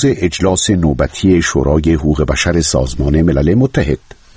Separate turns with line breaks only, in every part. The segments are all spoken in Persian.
خصوص اجلاس نوبتی شورای حقوق بشر سازمان ملل متحد.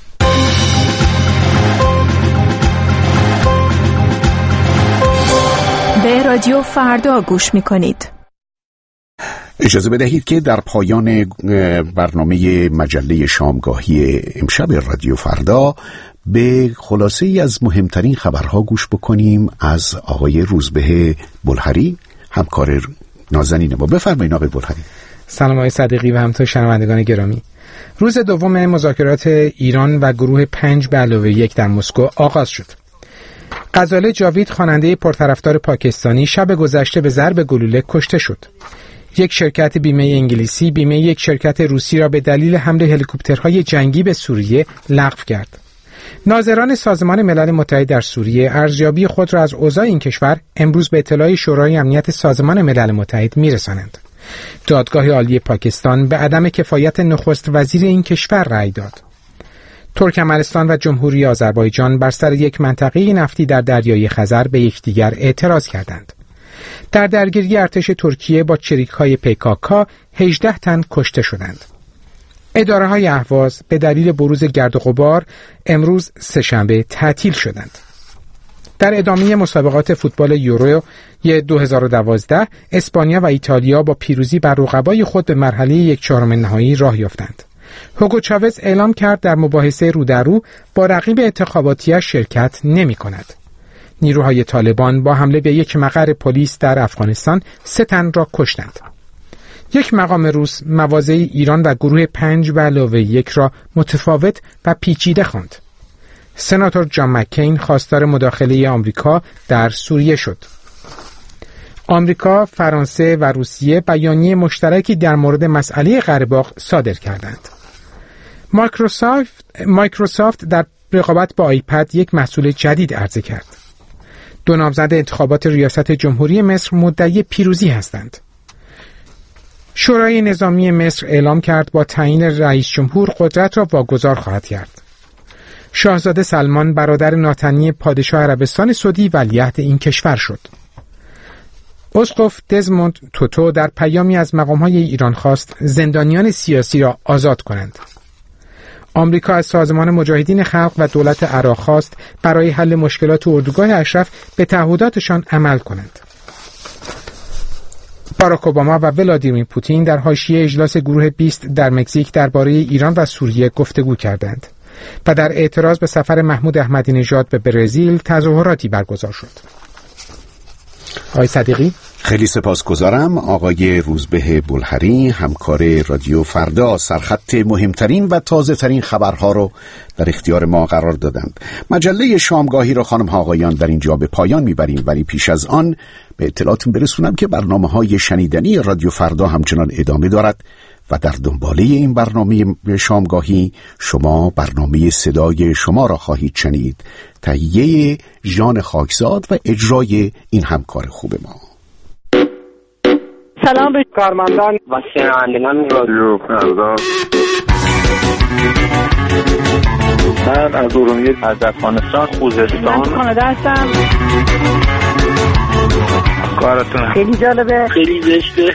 به رادیو فردا گوش می‌کنید.
اجازه بدهید که در پایان برنامه مجله شامگاهی امشب رادیو فردا به خلاصه ای از مهمترین خبرها گوش بکنیم از آقای روزبه بلحری، همکار نازنین ما. بفرمایید آقای بلحری.
سلام آقای صدیقی و همینطور شنوندگان گرامی. روز دوم مذاکرات ایران و گروه 5+1 در مسکو آغاز شد. غزاله جاوید، خواننده پرطرفدار پاکستانی، شب گذشته به ضرب گلوله کشته شد. یک شرکت بیمه انگلیسی بیمه یک شرکت روسی را به دلیل حمله هلیکوپترهای جنگی به سوریه لغو کرد. ناظران سازمان ملل متحد در سوریه ارزیابی خود را از اوضاع این کشور امروز به اطلاع شورای امنیت سازمان ملل متحد می‌رسانند. دادگاه عالی پاکستان به عدم کفایت نخست وزیر این کشور رأی داد. ترکمنستان و جمهوری آذربایجان بر سر یک منطقه نفتی در دریای خزر به یکدیگر اعتراض کردند. در درگیری ارتش ترکیه با چریک‌های PKK 18 تن کشته شدند. اداره‌های اهواز به دلیل بروز گرد و غبار امروز سه‌شنبه تعطیل شدند. در ادامه مسابقات فوتبال یورو 2012 اسپانیا و ایتالیا با پیروزی بر رقبای خود به مرحله 1/4 نهایی راه یافتند. هوگو چاوز اعلام کرد در مباحثه رو در رو با رقیب انتخاباتی‌اش شرکت نمی‌کند. نیروهای طالبان با حمله به یک مقر پلیس در افغانستان 3 تن را کشتند. یک مقام روس مواضع ایران و گروه 5+1 را متفاوت و پیچیده خواند. سناتور جان مکین خواستار مداخله آمریکا در سوریه شد. آمریکا، فرانسه و روسیه بیانیه مشترکی در مورد مسئله قره‌باغ صادر کردند. مایکروسافت در رقابت با آیپد یک محصول جدید عرضه کرد. 2 نامزد انتخابات ریاست جمهوری مصر مدعی پیروزی هستند. شورای نظامی مصر اعلام کرد با تعیین رئیس جمهور قدرت را واگذار خواهد کرد. شاهزاده سلمان برادر ناتنی پادشاه عربستان سعودی ولیعهد این کشور شد. اسقف دزموند توتو در پیامی از مقام‌های ایران خواست زندانیان سیاسی را آزاد کنند. آمریکا از سازمان مجاهدین خلق و دولت عراق خواست برای حل مشکلات اردوگاه اشرف به تعهداتشان عمل کنند. باراک اوباما و ولادیمیر پوتین در حاشیه اجلاس گروه 20 در مکزیک درباره ایران و سوریه گفتگو کردند و در اعتراض به سفر محمود احمدی نژاد به برزیل تظاهراتی برگزار شد. آقای صدیقی،
خیلی سپاسگزارم. آقای روزبه بلحری، همکار رادیو فردا، سرخط مهمترین و تازه ترین خبرها رو در اختیار ما قرار دادند. مجله شامگاهی را خانم ها آقایان در اینجا به پایان میبریم، ولی پیش از آن به اطلاعتون برسونم که برنامه‌های شنیدنی رادیو فردا همچنان ادامه دارد و در دنباله این برنامه شامگاهی شما برنامه صدای شما را خواهید شنید. تهیه ژان خاکزاد و اجرای این همکار خوب ما.
سلام به کارمندان و شنوندگان رادیو فردا. من از ارومیه، از افغانستان، خوزستان،
من کانادا هستم.
کارتون
خیلی جالبه،
خیلی زشته.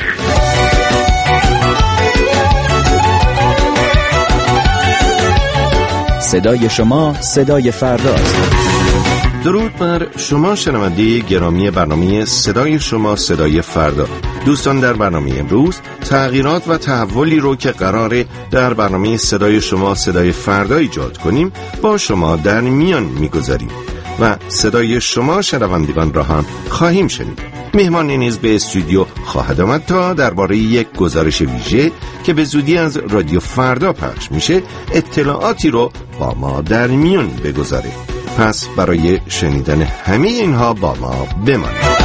صدای شما صدای فرداست.
درود بر شما شنونده گرامی برنامه صدای شما صدای فردا. دوستان، در برنامه امروز تغییرات و تحولی رو که قراره در برنامه صدای شما صدای فردا ایجاد کنیم با شما در میان میگذاریم و صدای شما شنوندگان را هم خواهیم شنید. مهمانی نیز به استودیو خواهد آمد تا درباره یک گزارش ویژه که به زودی از رادیو فردا پخش میشه اطلاعاتی رو با ما در میان بگذاره. پس برای شنیدن همه اینها با ما بمانید.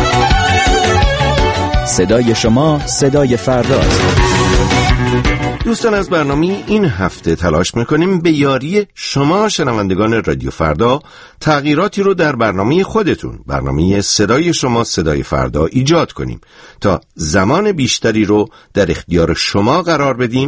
صدای شما صدای فرداست.
دوستان، از برنامه این هفته تلاش میکنیم به یاری شما شنوندگان رادیو فردا تغییراتی رو در برنامه خودتون، برنامه صدای شما صدای فردا ایجاد کنیم تا زمان بیشتری رو در اختیار شما قرار بدیم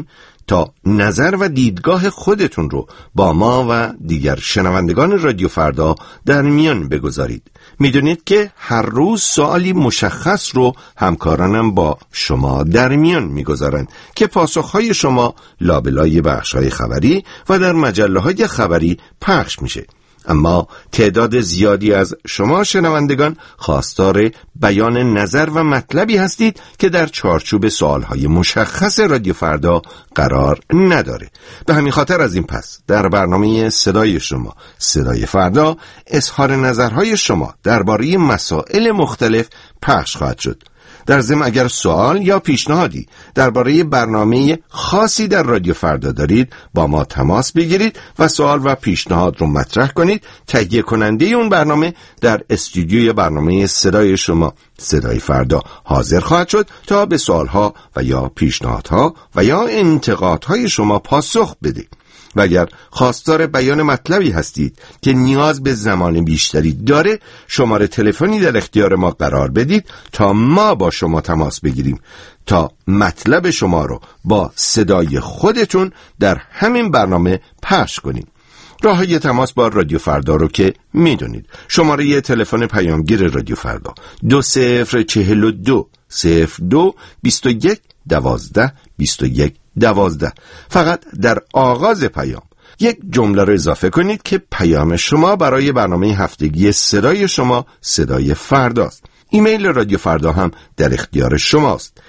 تا نظر و دیدگاه خودتون رو با ما و دیگر شنوندگان رادیو فردا در میان بگذارید. میدونید که هر روز سوالی مشخص رو همکارانم با شما در میان میگذارند که پاسخهای شما لابلای بخش‌های خبری و در مجله‌های خبری پخش میشه. اما تعداد زیادی از شما شنوندگان خواستار بیان نظر و مطلبی هستید که در چارچوب سوالهای مشخص رادیو فردا قرار نداره. به همین خاطر از این پس در برنامه صدای شما صدای فردا اظهار نظرهای شما درباره مسائل مختلف پخش خواهد شد. در ضمن اگر سوال یا پیشنهادی درباره برنامه خاصی در رادیو فردا دارید با ما تماس بگیرید و سوال و پیشنهاد رو مطرح کنید. تهیه کننده اون برنامه در استودیوی برنامه صدای شما صدای فردا حاضر خواهد شد تا به سوالها و یا پیشنهادها و یا انتقادهای شما پاسخ بده. و اگر خواستار بیان مطلبی هستید که نیاز به زمان بیشتری داره، شماره تلفنی در اختیار ما قرار بدید تا ما با شما تماس بگیریم تا مطلب شما رو با صدای خودتون در همین برنامه پخش کنیم. راهی تماس با رادیو فردا رو که میدونید. شماره تلفن پیامگیر رادیو فردا 2042 02 21 12 21 12. فقط در آغاز پیام یک جمله رو اضافه کنید که پیام شما برای برنامه هفتگی صدای شما صدای فرداست. ایمیل رادیو فردا هم در اختیار شماست.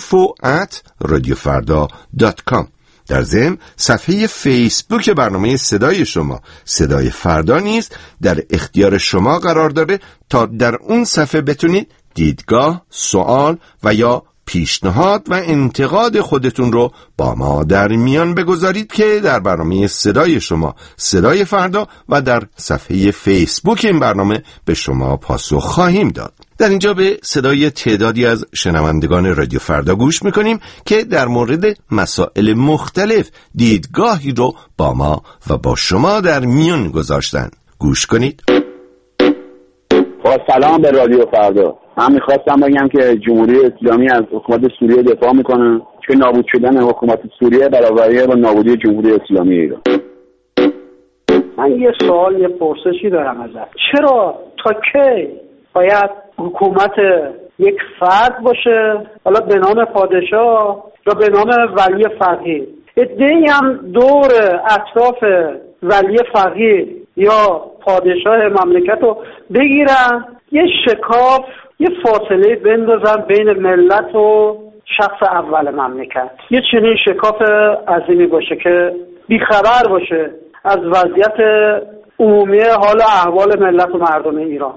info@radiofarda.com. در ضمن صفحه فیسبوک برنامه صدای شما صدای فردا نیز در اختیار شما قرار داره تا در اون صفحه بتونید دیدگاه، سوال و یا پیشنهاد و انتقاد خودتون رو با ما در میان بگذارید که در برنامه صدای شما صدای فردا و در صفحه فیسبوک این برنامه به شما پاسخ خواهیم داد. در اینجا به صدای تعدادی از شنوندگان رادیو فردا گوش میکنیم که در مورد مسائل مختلف دیدگاهی رو با ما و با شما در میان گذاشتن. گوش کنید.
با سلام به رادیو فردا. من میخواستم بگم که جمهوری اسلامی از حکومت سوریه دفاع میکنه که نابود شدن حکومت سوریه برابریه با نابودی جمهوری اسلامی ایران.
من یه سوال، یه پرسشی دارم ازت. چرا تا کی باید حکومت یک فرد باشه، حالا به نام پادشاه یا به نام ولی فقیه؟ عده‌ای هم دور اطراف ولی فقیه یا پادشاه مملکت رو بگیرن، یه شکاف، یه فاصله بندازن بین ملت و شخص اول مملکت. یه چنین شکاف عظیمی باشه که بیخبر باشه از وضعیت عمومی حال احوال ملت و مردم ایران.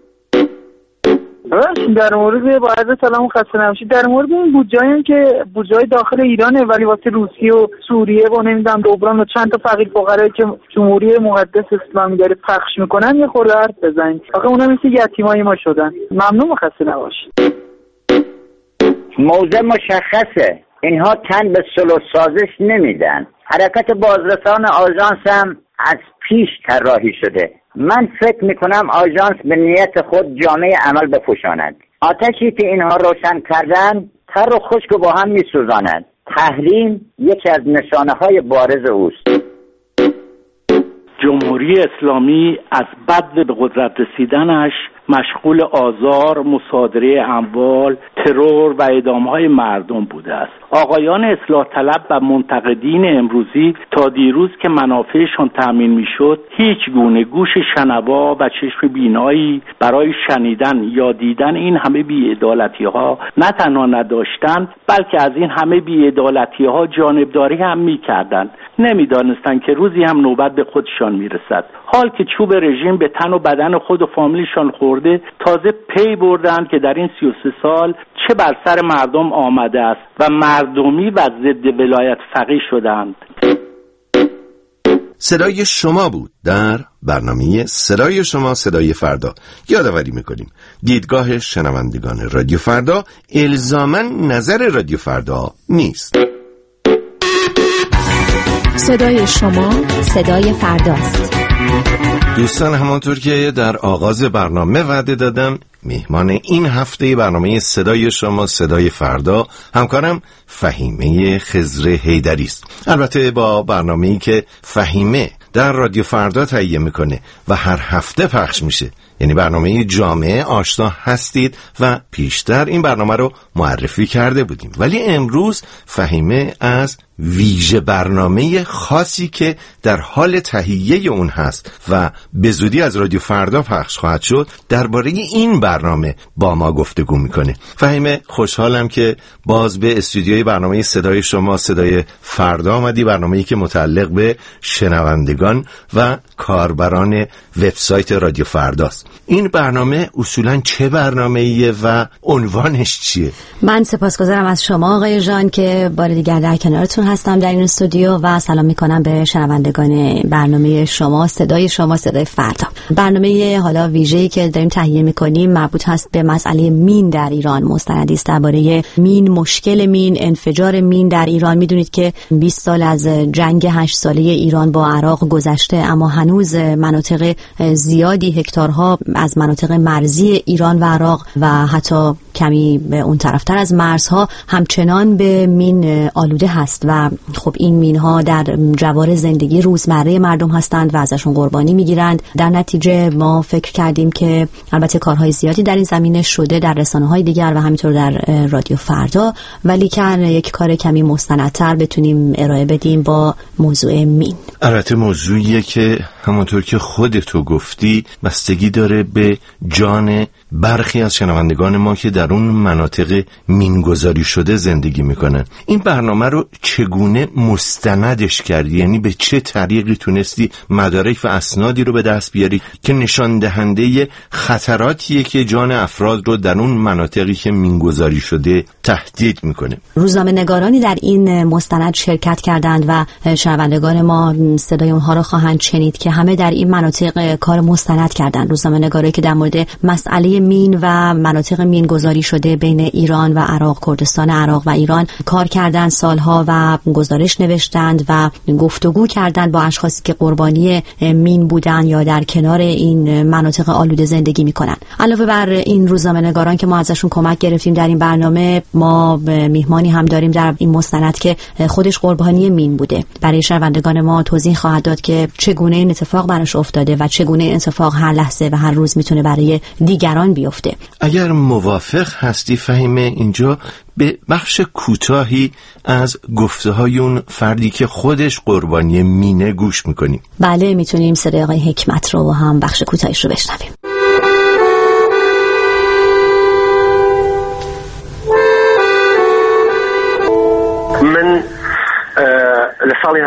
در مورد با عرض سلام و خسته نباشید، در مورد این بودجه‌ای که بودجه داخل ایرانه ولی واسه روسیه و سوریه و نمیدونم لبنان و چند تا فقیر فقرایی که جمهوری مقدس اسلامی داره پخش میکنن یه خورده حرف بزنید. آخه اونا مثل یتیمای ما شدن. ممنون و خسته نباشید.
موضوع مشخصه، اینها تن به صلح سازش نمیدن. حرکت بازرسان آژانس هم از پیش طراحی شده. من فکر میکنم آژانس به نیت خود جامعه عمل بپوشاند. آتشی که اینها روشن کردن تر و خشک با هم میسوزاند. تحریم یکی از نشانه های بارز اوست.
جمهوری اسلامی از بعد به قدرت رسیدنش مشغول آزار، مصادره اموال، ترور و اعدام‌های مردم بوده است. آقایان اصلاح طلب و منتقدین امروزی تا دیروز که منافعشان تامین میشد هیچ گونه گوش شنوا و چشم بینایی برای شنیدن یا دیدن این همه بی‌عدالتی‌ها نه تنها نداشتند، بلکه از این همه بی‌عدالتی‌ها جانبداری هم می‌کردند. نمی‌دانستند که روزی هم نوبت به خودشان میرسد. حال که چوب رژیم به تن و بدن خود و فامیلشان خورده، تازه پی بردند که در این 33 سال چه بر سر مردم آمده است و مردمی و ضد ولایت فقیه شدند.
صدای شما بود در برنامه صدای شما صدای فردا. یادآوری میکنیم دیدگاه شنوندگان رادیو فردا الزاماً نظر رادیو فردا نیست.
صدای شما صدای فرداست.
دوستان، همانطور که در آغاز برنامه وعده دادم مهمان این هفته برنامه صدای شما صدای فردا همکارم فهیمه خضر حیدری است. البته با برنامه‌ای که فهیمه در رادیو فردا تهیه میکنه و هر هفته پخش میشه، یعنی برنامه جامعه آشنا هستید و پیشتر این برنامه رو معرفی کرده بودیم. ولی امروز فهیمه از ویژه برنامه خاصی که در حال تهیه اون هست و به زودی از رادیو فردا پخش خواهد شد درباره این برنامه با ما گفتگو میکنه. فهیمه، خوشحالم که باز به استودیوی برنامه صدای شما صدای فردا آمدی، برنامه‌ای که متعلق به شنوندگان و کاربران وبسایت رادیو فرداست. این برنامه اصولاً چه برنامه‌ایه و عنوانش چیه؟
من سپاسگزارم از شما آقای جان که بار دیگر در کنارتون هستم در این استودیو و سلام میکنم به شنوندگان برنامه شما صدای فردا. برنامه حالا ویژه‌ای که داریم تهیه میکنیم مربوط هست به مسئله مین در ایران. مستندی است درباره مین، مشکل مین، انفجار مین در ایران. میدونید که 20 سال از جنگ 8 ساله ایران با عراق گذشته، اما هنوز مناطق زیادی، هکتارها از مناطق مرزی ایران و عراق و حتی کمی به اون طرفتر از مرزها همچنان به مین آلوده هست و خب این مین ها در جوار زندگی روزمره مردم هستند و ازشون قربانی میگیرند. در نتیجه ما فکر کردیم که البته کارهای زیادی در این زمینه شده در رسانه‌های دیگر و همینطور در رادیو فردا، ولی که یک کار کمی مستندتر بتونیم ارائه بدیم با موضوع مین.
البته موضوعیه که همونطور که خودتو گفتی بستگی داره به جان برخی از شنوندگان ما که در اون مناطق مینگذاری شده زندگی میکنن. این برنامه رو چگونه مستندش کردی؟ یعنی به چه طریقی تونستی مدارک و اسنادی رو به دست بیاری که نشان دهنده خطراتیه که جان افراد رو در اون مناطقی که مینگذاری شده تهدید میکنه؟
روزنامه‌نگارانی در این مستند شرکت کردند و شنوندگان ما صدای اونها رو خواهند شنید که همه در این مناطق کار مستند کردند. روزنامه‌نگاری که در مورد مسئله مین و مناطق مین گذاری شده بین ایران و عراق، کردستان عراق و ایران کار کردند سالها و گزارش نوشتند و گفتگو کردند با اشخاصی که قربانی مین بودند یا در کنار این مناطق آلوده زندگی میکنند. علاوه بر این روزنامه‌نگاران که ما ازشون کمک گرفتیم در این برنامه، ما میهمانی هم داریم در این مستند که خودش قربانی مین بوده. برای شنوندگان ما توضیح خواهد داد که چگونه این اتفاق براش افتاده و چگونه این اتفاق هر لحظه و هر روز میتونه برای دیگران بیفته.
اگر موافق هستی فهیمه، اینجا به بخش کوتاهی از گفته های اون فردی که خودش قربانی مینه گوش میکنیم.
بله، میتونیم صدای آقای حکمت رو هم بخش کوتاهیش رو بشنویم.
من لسالی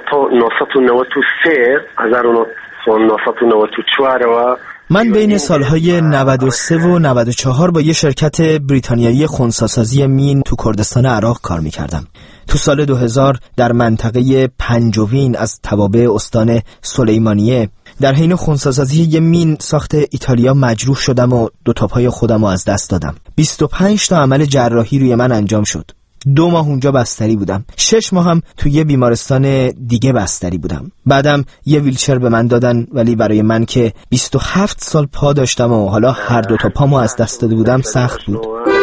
1993
من بین سالهای 93 و 94 با یه شرکت بریتانیایی خنثی‌سازی مین تو کردستان عراق کار میکردم. تو سال 2000 در منطقه پنجوین از توابع استان سلیمانیه در حین خنثی‌سازی یه مین ساخت ایتالیا مجروح شدم و 2 تا پای خودم رو از دست دادم. 25 تا عمل جراحی روی من انجام شد. 2 ماه اونجا بستری بودم. 6 ماه هم توی یه بیمارستان دیگه بستری بودم. بعدم یه ویلچر به من دادن، ولی برای من که 27 سال پا داشتم و حالا هر 2 تا پامو از دست داده بودم سخت بود.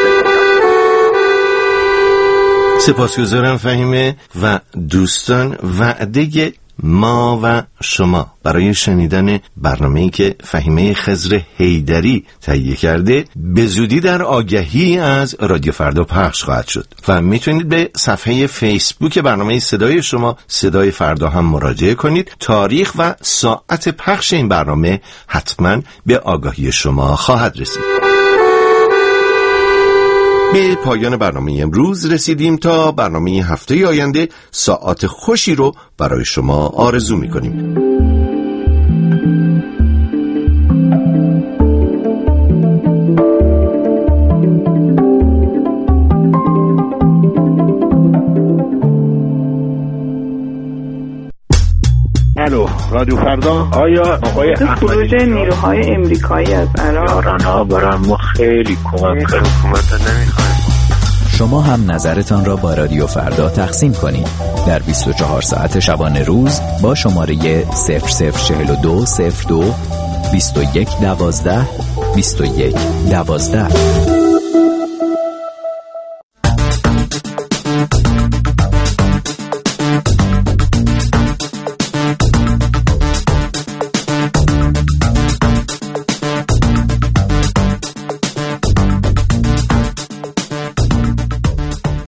سپاسگزارم فهیمه. و دوستان، وعده ما و شما برای شنیدن برنامه‌ای که فهیمه خضر حیدری تهیه کرده به زودی در آگهی از رادیو فردا پخش خواهد شد و میتونید به صفحه فیسبوک برنامه صدای شما صدای فردا هم مراجعه کنید. تاریخ و ساعت پخش این برنامه حتما به آگاهی شما خواهد رسید. به پایان برنامه امروز رسیدیم. تا برنامه هفته آینده ساعات خوشی رو برای شما آرزو می‌کنیم.
الو، رادیو فردا. آیا آقای
خروج نیروهای امریکایی از عراق
ها برای ما خیلی کمک کرد. حکومت نمیخوایم.
شما هم نظرتان را با رادیو فردا تقسیم کنید در 24 ساعت شبانه روز با شماره 004202 2112 21 12.